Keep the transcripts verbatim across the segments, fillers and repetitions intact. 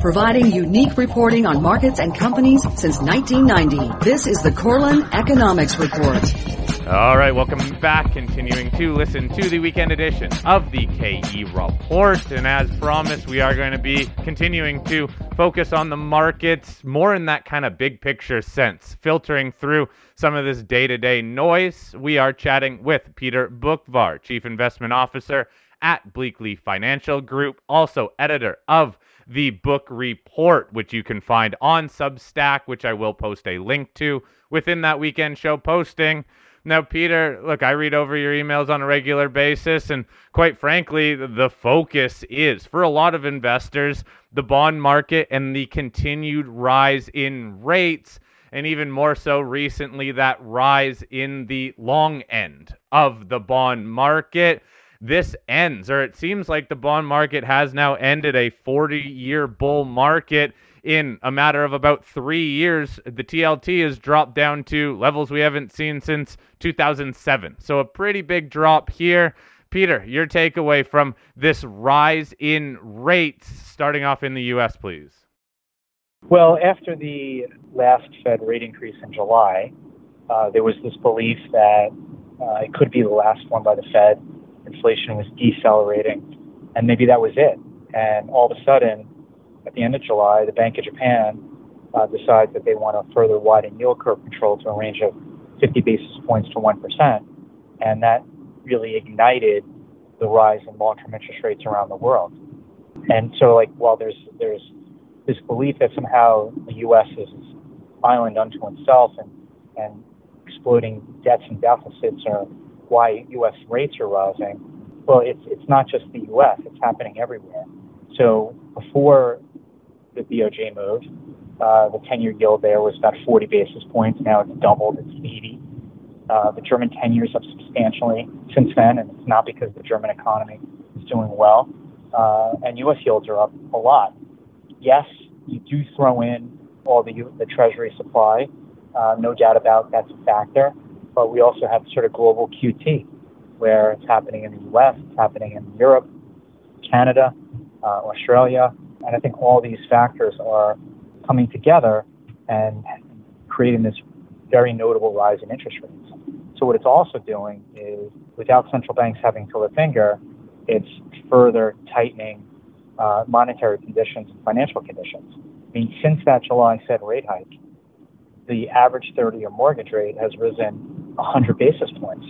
providing unique reporting on markets and companies since nineteen ninety. This is the Korelin Economics Report. All right, welcome back. Continuing to listen to the weekend edition of the K E Report. And as promised, we are going to be continuing to focus on the markets more in that kind of big picture sense, filtering through some of this day-to-day noise. We are chatting with Peter Boockvar, Chief Investment Officer at Bleakley Financial Group, also editor of the Book Report, which you can find on Substack, which I will post a link to within that weekend show posting. Now, Peter, look, I read over your emails on a regular basis, and quite frankly, the focus is, for a lot of investors, the bond market and the continued rise in rates, and even more so recently, that rise in the long end of the bond market. This ends, or it seems like the bond market has now ended a forty-year bull market in a matter of about three years. The T L T has dropped down to levels we haven't seen since two thousand seven. So a pretty big drop here. Peter, your takeaway from this rise in rates, starting off in the U S, please. Well, after the last Fed rate increase in July, uh, there was this belief that uh, it could be the last one by the Fed. Inflation was decelerating, and maybe that was it. And all of a sudden, at the end of July, the Bank of Japan uh, decides that they want to further widen yield curve control to a range of fifty basis points to one percent. And that really ignited the rise in long-term interest rates around the world. And so, like, while there's there's this belief that somehow the U S is an island unto itself and, and exploding debts and deficits are why U S rates are rising, well, it's it's not just the U S, it's happening everywhere. So before the B O J moved, uh, the ten-year yield there was about forty basis points. Now it's doubled, it's eighty. Uh, the German ten-year is up substantially since then, and it's not because the German economy is doing well. Uh, and U S yields are up a lot. Yes, you do throw in all the, the Treasury supply. Uh, no doubt about that's a factor. But we also have sort of global Q T, where it's happening in the U S, it's happening in Europe, Canada, uh, Australia. And I think all these factors are coming together and creating this very notable rise in interest rates. So what it's also doing is, without central banks having to lift a finger, it's further tightening uh, monetary conditions and financial conditions. I mean, since that July Fed rate hike, the average thirty-year mortgage rate has risen one hundred basis points.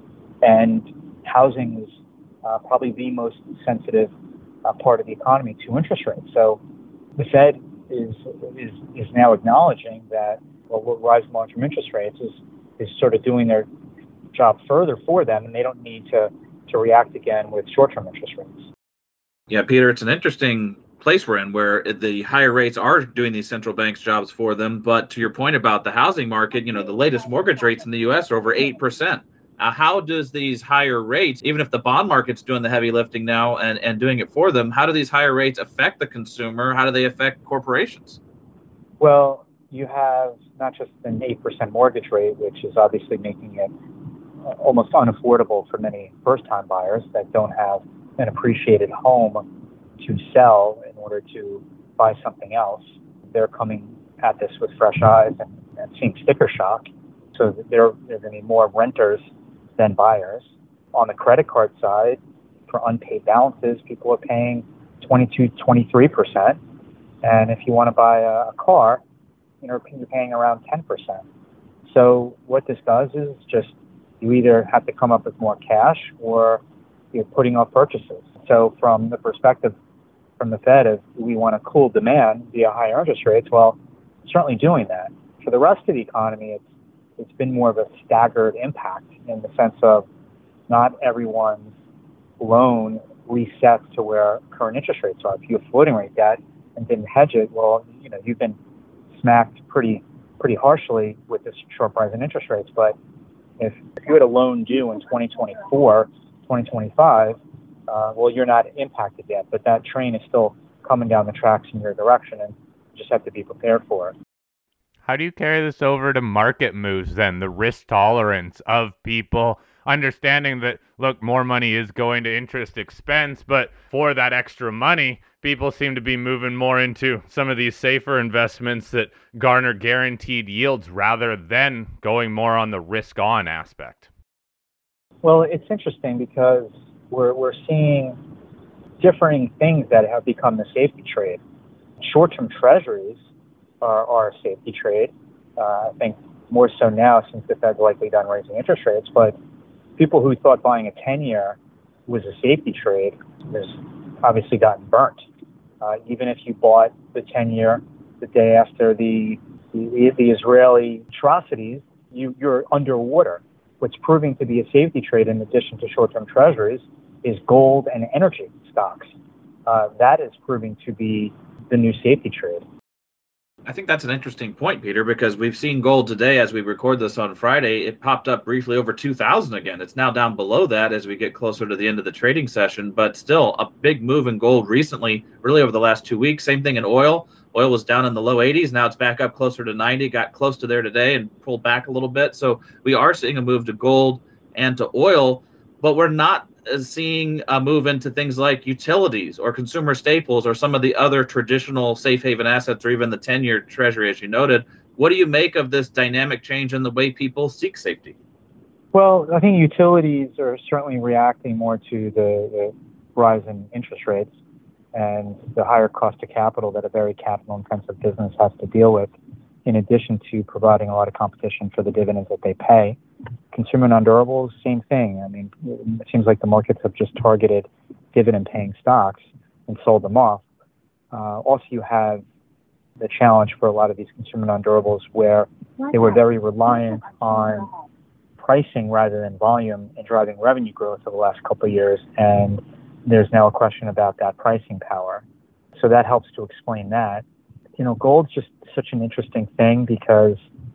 And housing is uh, probably the most sensitive uh, part of the economy to interest rates. So the Fed is is is now acknowledging that, well, what rise in long-term interest rates is, is sort of doing their job further for them, and they don't need to, to react again with short-term interest rates. Yeah, Peter, it's an interesting place we're in where the higher rates are doing these central banks jobs for them. But to your point about the housing market, you know, the latest mortgage rates in the U S are over eight percent. Uh, how does these higher rates, even if the bond market's doing the heavy lifting now and, and doing it for them, how do these higher rates affect the consumer? How do they affect corporations? Well, you have not just an eight percent mortgage rate, which is obviously making it almost unaffordable for many first-time buyers that don't have an appreciated home to sell in order to buy something else. They're coming at this with fresh eyes and, and seeing sticker shock. So there, there are going to be more renters than buyers. On the credit card side, for unpaid balances, people are paying twenty-two, twenty-three percent. And if you want to buy a, a car, you know, you're paying around ten percent. So what this does is just you either have to come up with more cash or you're putting off purchases. So from the perspective from the Fed of, do we want to cool demand via higher interest rates? Well, certainly doing that. For the rest of the economy, it's it's been more of a staggered impact in the sense of not everyone's loan resets to where current interest rates are. If you have floating rate debt and didn't hedge it, well, you know, you've been smacked pretty pretty harshly with this sharp rise in interest rates. But if, if you had a loan due in twenty twenty-four, twenty twenty-five, uh, well, you're not impacted yet, but that train is still coming down the tracks in your direction, and you just have to be prepared for it. How do you carry this over to market moves then, the risk tolerance of people understanding that, look, more money is going to interest expense, but for that extra money, people seem to be moving more into some of these safer investments that garner guaranteed yields rather than going more on the risk-on aspect. Well, it's interesting because we're we're seeing differing things that have become the safety trade. Short-term treasuries are, are a safety trade. Uh, I think more so now since the Fed's likely done raising interest rates. But people who thought buying a ten-year was a safety trade has obviously gotten burnt. Uh, even if you bought the ten-year the day after the the, the Israeli atrocities, you, you're underwater. What's proving to be a safety trade in addition to short-term treasuries is gold and energy stocks. Uh, that is proving to be the new safety trade. I think that's an interesting point, Peter, because we've seen gold today as we record this on Friday. It popped up briefly over two thousand again. It's now down below that as we get closer to the end of the trading session, but still a big move in gold recently, really over the last two weeks. Same thing in oil. Oil was down in the low eighties. Now it's back up closer to ninety, got close to there today and pulled back a little bit. So we are seeing a move to gold and to oil, but we're not seeing a move into things like utilities or consumer staples or some of the other traditional safe haven assets or even the ten-year treasury, as you noted. What do you make of this dynamic change in the way people seek safety? Well, I think utilities are certainly reacting more to the, the rise in interest rates and the higher cost of capital that a very capital-intensive business has to deal with, in addition to providing a lot of competition for the dividends that they pay. Consumer non-durables, same thing. I mean, it seems like the markets have just targeted dividend-paying stocks and sold them off. Uh, also, you have the challenge for a lot of these consumer non-durables where they were very reliant on pricing rather than volume in driving revenue growth over the last couple of years, and there's now a question about that pricing power. So that helps to explain that. You know, gold's just such an interesting thing because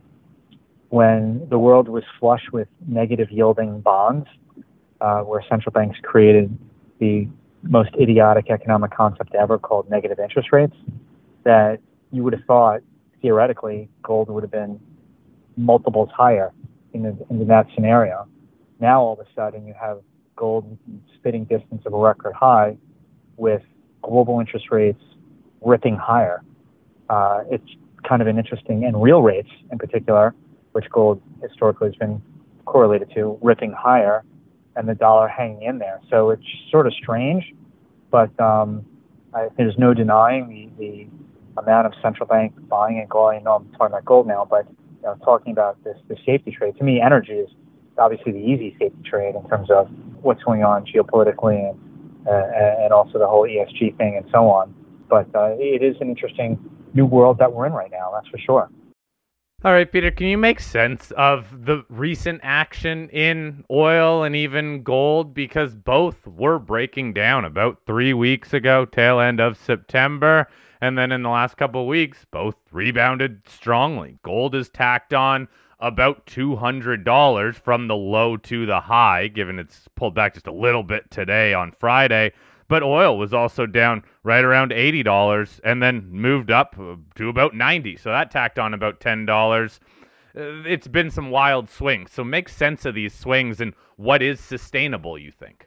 when the world was flush with negative yielding bonds, uh, where central banks created the most idiotic economic concept ever called negative interest rates, that you would have thought, theoretically, gold would have been multiples higher in, the, in that scenario. Now, all of a sudden, you have gold spitting distance of a record high with global interest rates ripping higher. Uh, it's kind of an interesting, and real rates in particular, which gold historically has been correlated to, ripping higher, and the dollar hanging in there. So it's sort of strange, but um, I, there's no denying the, the amount of central bank buying and going. I know I'm talking about gold now, but you know, talking about this, this safety trade. To me, energy is obviously the easy safety trade in terms of what's going on geopolitically and, uh, and also the whole E S G thing and so on. But uh, it is an interesting new world that we're in right now, that's for sure. All right, Peter, can you make sense of the recent action in oil and even gold? Because both were breaking down about three weeks ago, tail end of September. And then in the last couple of weeks, both rebounded strongly. Gold is tacked on about two hundred dollars from the low to the high, given it's pulled back just a little bit today on Friday. But oil was also down right around eighty dollars and then moved up to about ninety dollars. So that tacked on about ten dollars. It's been some wild swings. So make sense of these swings and what is sustainable, you think?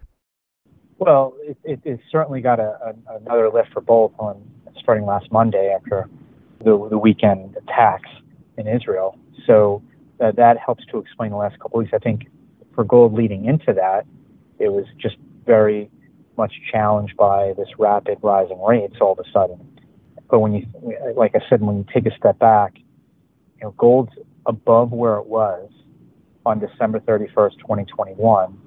Well, it, it, it certainly got a, a, another lift for both on starting last Monday after the, the weekend attacks in Israel. So uh, that helps to explain the last couple of weeks. I think for gold leading into that, it was just very much challenged by this rapid rising rates all of a sudden. But when you, like I said, when you take a step back, you know, gold's above where it was on December thirty-first, twenty twenty-one,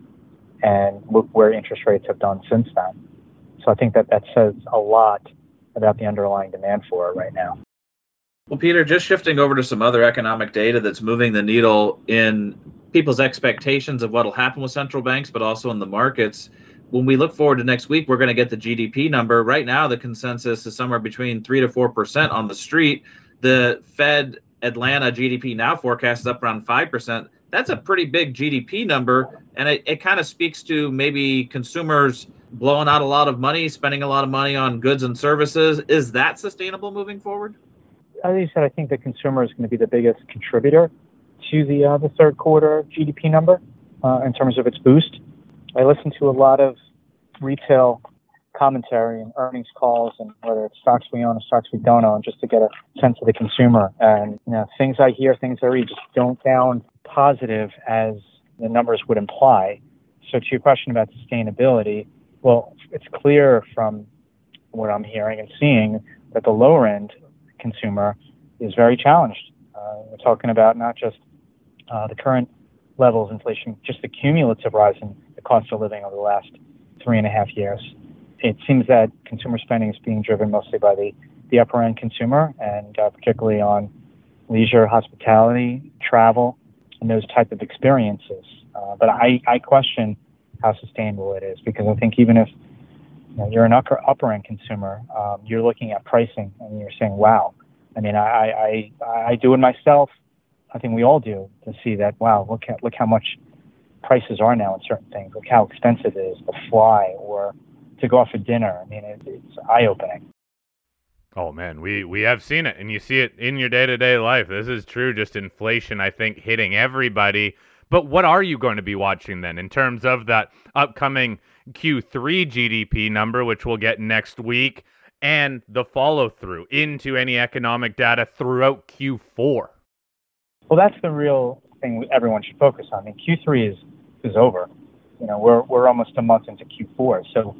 and look where interest rates have done since then. So I think that that says a lot about the underlying demand for it right now. Well, Peter, just shifting over to some other economic data that's moving the needle in people's expectations of what will happen with central banks, but also in the markets. When we look forward to next week, we're going to get the G D P number. Right now, the consensus is somewhere between three to four percent on the street. The Fed Atlanta G D P now forecast is up around five percent. That's a pretty big G D P number, and it, it kind of speaks to maybe consumers blowing out a lot of money, spending a lot of money on goods and services. Is that sustainable moving forward? As you said, I think the consumer is going to be the biggest contributor to the uh, the third quarter G D P number uh, in terms of its boost. I listened to a lot of retail commentary and earnings calls, and whether it's stocks we own or stocks we don't own, just to get a sense of the consumer. And you know, things I hear, things I read, just don't sound positive as the numbers would imply. So to your question about sustainability, well, it's clear from what I'm hearing and seeing that the lower end consumer is very challenged. Uh, we're talking about not just uh, the current levels of inflation, just the cumulative rise in the cost of living over the last three and a half years. It seems that consumer spending is being driven mostly by the, the upper end consumer, and uh, particularly on leisure, hospitality, travel, and those type of experiences. Uh, but I, I question how sustainable it is, because I think even if you know, you're an upper, upper end consumer, um, you're looking at pricing and you're saying, wow. I mean, I, I, I do it myself. I think we all do, to see that, wow, look at, look how much prices are now in certain things. Look how expensive it is to fly or to go out for dinner. I mean, it, it's eye-opening. Oh, man, we, we have seen it, and you see it in your day-to-day life. This is true, just inflation, I think, hitting everybody. But what are you going to be watching then in terms of that upcoming Q three G D P number, which we'll get next week, and the follow-through into any economic data throughout Q four? Well, that's the real thing everyone should focus on. I mean, Q three is, is over. You know, we're we're almost a month into Q four. So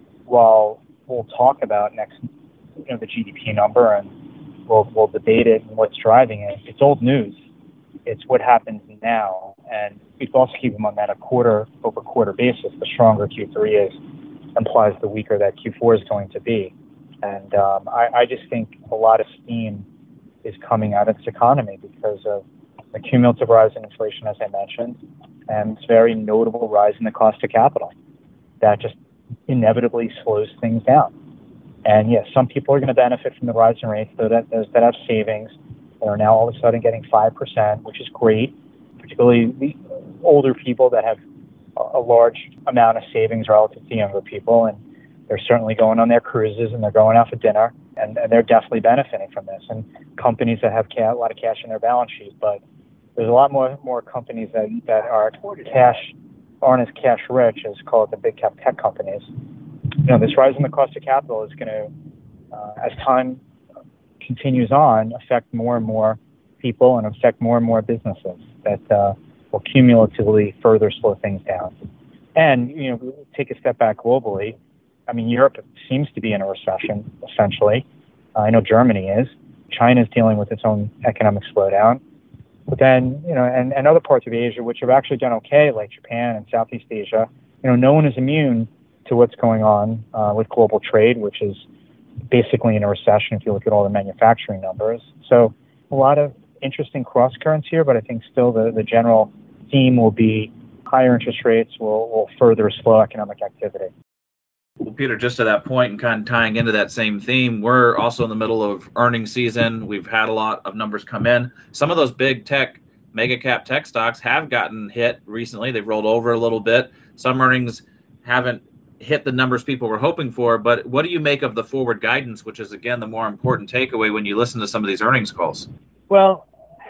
while we'll talk about next, you know, the G D P number, and we'll we'll debate it and what's driving it, it's old news. It's what happens now, and we also keep in mind that a quarter over quarter basis, the stronger Q three is, implies the weaker that Q four is going to be. And um, I, I just think a lot of steam is coming out of this economy because of the cumulative rise in inflation, as I mentioned, and it's very notable rise in the cost of capital that just inevitably slows things down. And yes, some people are going to benefit from the rise in rates, so that those that have savings that are now all of a sudden getting five percent, which is great, particularly the older people that have a large amount of savings relative to younger people. And they're certainly going on their cruises and they're going out for dinner, and, and they're definitely benefiting from this. And companies that have ca- a lot of cash in their balance sheet, but there's a lot more more companies that, that are cash aren't as cash rich as, call it, the big cap tech companies. You know, this rise in the cost of capital is going to, uh, as time continues on, affect more and more people and affect more and more businesses that uh, will cumulatively further slow things down. And, you know, take a step back globally. I mean, Europe seems to be in a recession, essentially. Uh, I know Germany is. China is dealing with its own economic slowdown. But then, you know, and, and other parts of Asia, which have actually done okay, like Japan and Southeast Asia, you know, no one is immune to what's going on uh, with global trade, which is basically in a recession if you look at all the manufacturing numbers. So a lot of interesting cross currents here, but I think still the, the general theme will be higher interest rates will, will further slow economic activity. Well, Peter, just to that point and kind of tying into that same theme, we're also in the middle of earnings season. We've had a lot of numbers come in. Some of those big tech, mega cap tech stocks have gotten hit recently. They've rolled over a little bit. Some earnings haven't hit the numbers people were hoping for. But what do you make of the forward guidance, which is, again, the more important takeaway when you listen to some of these earnings calls? Well,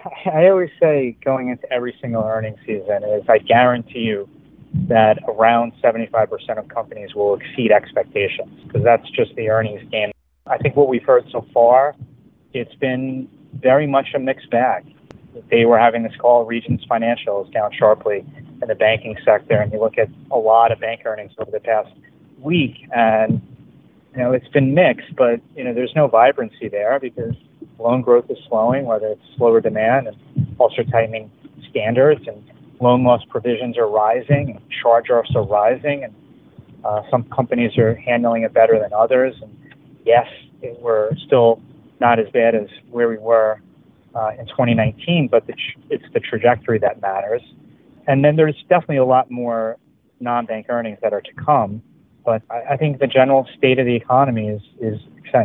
I always say going into every single earnings season is I guarantee you that around seventy-five percent of companies will exceed expectations, because that's just the earnings game. I think what we've heard so far, it's been very much a mixed bag. They were having this call, Regions Financial is down sharply in the banking sector, and you look at a lot of bank earnings over the past week, and you know it's been mixed, but you know there's no vibrancy there because loan growth is slowing, whether it's slower demand and also tightening standards, and loan loss provisions are rising, and charge-offs are rising, and uh, some companies are handling it better than others. And yes, it, we're still not as bad as where we were uh, in twenty nineteen, but the tr- it's the trajectory that matters. And then there's definitely a lot more non-bank earnings that are to come. But I, I think the general state of the economy is is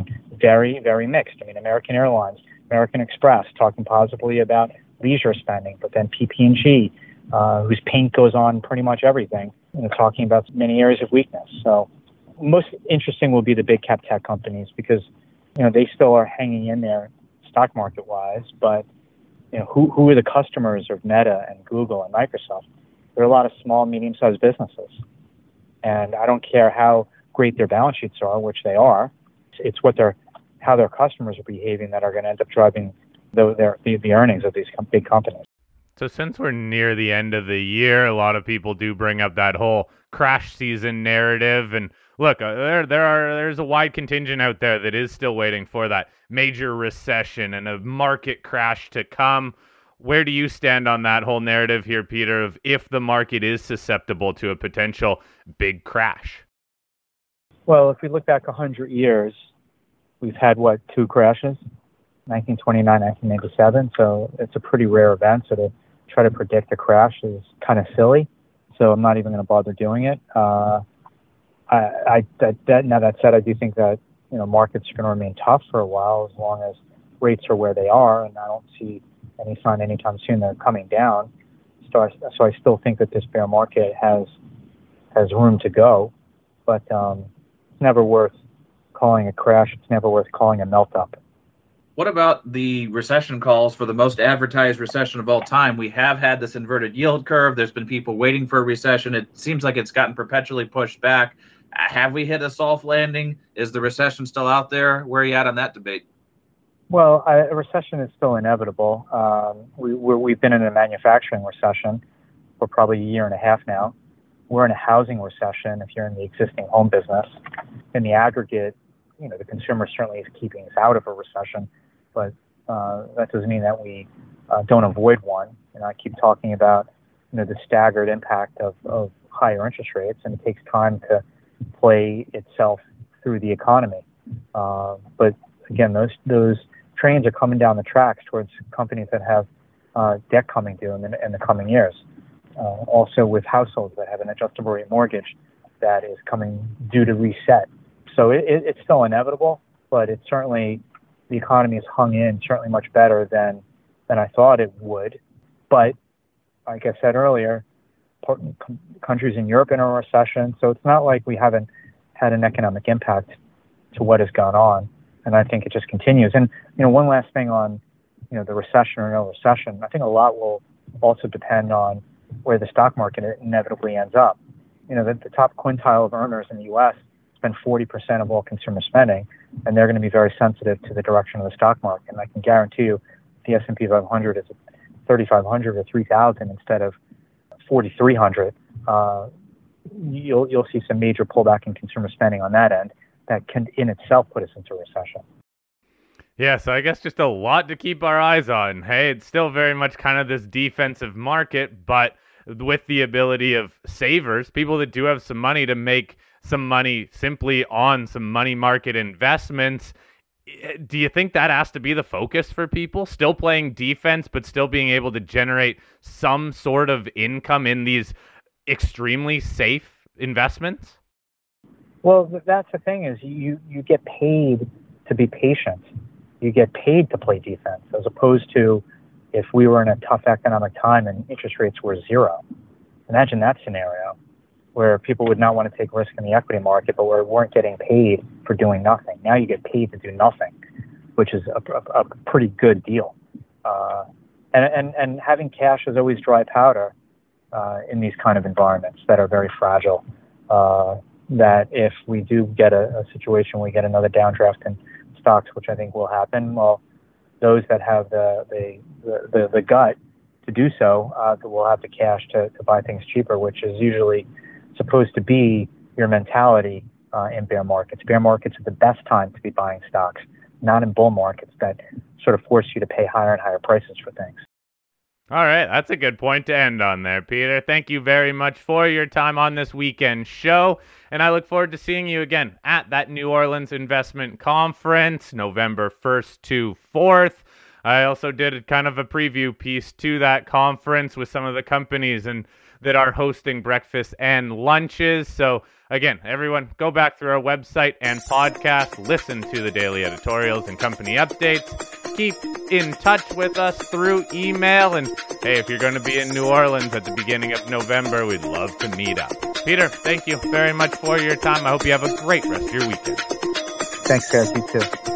very, very mixed. I mean, American Airlines, American Express talking positively about leisure spending, but then P P and G, Uh, whose paint goes on pretty much everything, you know, talking about many areas of weakness. So most interesting will be the big cap tech companies because, you know, they still are hanging in there stock market wise, but, you know, who, who are the customers of Meta and Google and Microsoft? There are a lot of small, medium-sized businesses. And I don't care how great their balance sheets are, which they are. It's what they're, how their customers are behaving that are going to end up driving the, their, the, the earnings of these com- big companies. So since we're near the end of the year, a lot of people do bring up that whole crash season narrative. And look, uh, there there are there's a wide contingent out there that is still waiting for that major recession and a market crash to come. Where do you stand on that whole narrative here, Peter, of if the market is susceptible to a potential big crash? Well, if we look back one hundred years, we've had, what, two crashes? nineteen twenty-nine, nineteen ninety-seven. So it's a pretty rare event. So to try to predict a crash is kind of silly. So I'm not even going to bother doing it. Uh, I, I that, that now that said, I do think that you know markets are going to remain tough for a while as long as rates are where they are, and I don't see any sign anytime soon they're coming down. So I, so I still think that this bear market has has room to go, but um, it's never worth calling a crash. It's never worth calling a melt up. What about the recession calls for the most advertised recession of all time? We have had this inverted yield curve. There's been people waiting for a recession. It seems like it's gotten perpetually pushed back. Have we hit a soft landing? Is the recession still out there? Where are you at on that debate? Well, I, a recession is still inevitable. Um, we, we're, we've been in a manufacturing recession for probably a year and a half now. We're in a housing recession if you're in the existing home business. In the aggregate, you know, the consumer certainly is keeping us out of a recession, but uh, that doesn't mean that we uh, don't avoid one. And I keep talking about, you know, the staggered impact of, of higher interest rates, and it takes time to play itself through the economy. Uh, but again, those those trains are coming down the tracks towards companies that have uh, debt coming due in the, in the coming years. Uh, also with households that have an adjustable rate mortgage that is coming due to reset. So it, it, it's still inevitable, but it's certainly, the economy has hung in certainly much better than, than I thought it would. But like I said earlier, countries in Europe are in a recession, so it's not like we haven't had an economic impact to what has gone on, and I think it just continues. And you know, one last thing on you know the recession or no recession, I think a lot will also depend on where the stock market inevitably ends up. You know, the, the top quintile of earners in the U S spend forty percent of all consumer spending, and they're going to be very sensitive to the direction of the stock market. And I can guarantee you, the S and P five hundred is thirty-five hundred or three thousand instead of forty-three hundred. Uh, you'll you'll see some major pullback in consumer spending on that end that can in itself put us into a recession. Yeah, so I guess just a lot to keep our eyes on. Hey, it's still very much kind of this defensive market, but with the ability of savers, people that do have some money to make some money simply on some money market investments. Do you think that has to be the focus for people? Still playing defense, but still being able to generate some sort of income in these extremely safe investments? Well, that's the thing is you, you get paid to be patient. You get paid to play defense, as opposed to if we were in a tough economic time and interest rates were zero. Imagine that scenario where people would not want to take risk in the equity market, but weren't getting paid for doing nothing. Now you get paid to do nothing, which is a, a, a pretty good deal. Uh, and, and, and having cash is always dry powder uh, in these kind of environments that are very fragile. Uh, that if we do get a, a situation where we get another downdraft in stocks, which I think will happen, well, those that have the the, the, the gut to do so uh, will have the cash to, to buy things cheaper, which is usually supposed to be your mentality uh, in bear markets. Bear markets are the best time to be buying stocks, not in bull markets that sort of force you to pay higher and higher prices for things. All right, that's a good point to end on there, Peter. Thank you very much for your time on this weekend show, and I look forward to seeing you again at that New Orleans Investment Conference, November first to fourth. I also did kind of a preview piece to that conference with some of the companies and that are hosting breakfasts and lunches. So again, everyone, go back through our website and podcast, listen to the daily editorials and company updates. Keep in touch with us through email. And hey, if you're going to be in New Orleans at the beginning of November, we'd love to meet up. Peter, thank you very much for your time. I hope you have a great rest of your weekend. Thanks, guys. You too.